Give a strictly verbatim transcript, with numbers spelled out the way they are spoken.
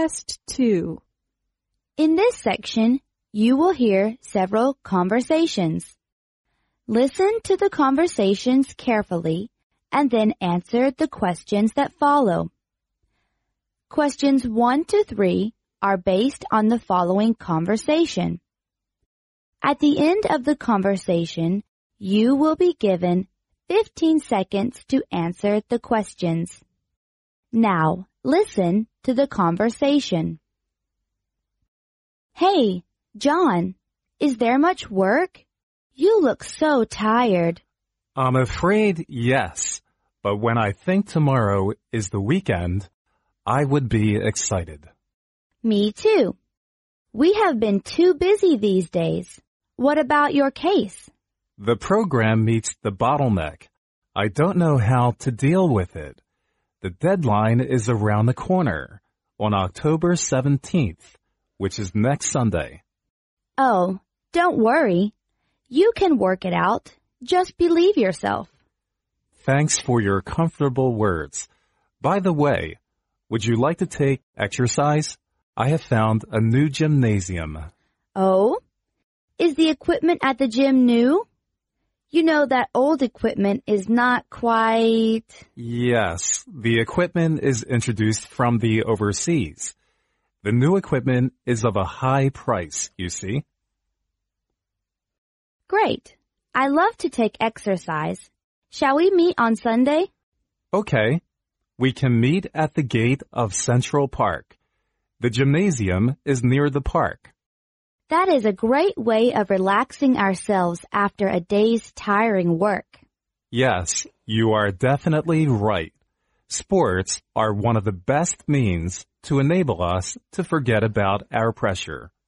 Test two. In this section, you will hear several conversations. Listen to the conversations carefully and then answer the questions that follow. Questions one to three are based on the following conversation. At the end of the conversation, you will be given fifteen seconds to answer the questions. Now, listen to the conversation. Hey, John, is there much work? You look so tired. I'm afraid yes, but when I think tomorrow is the weekend, I would be excited. Me too. We have been too busy these days. What about your case? The program meets the bottleneck. I don't know how to deal with it. The deadline is around the corner, on October seventeenth, which is next Sunday. Oh, don't worry. You can work it out. Just believe yourself. Thanks for your comfortable words. By the way, would you like to take exercise? I have found a new gymnasium. Oh? Is the equipment at the gym new? You know that old equipment is not quite... Yes, the equipment is introduced from the overseas. The new equipment is of a high price, you see. Great. I love to take exercise. Shall we meet on Sunday? Okay. We can meet at the gate of Central Park. The gymnasium is near the park. That is a great way of relaxing ourselves after a day's tiring work. Yes, you are definitely right. Sports are one of the best means to enable us to forget about our pressure.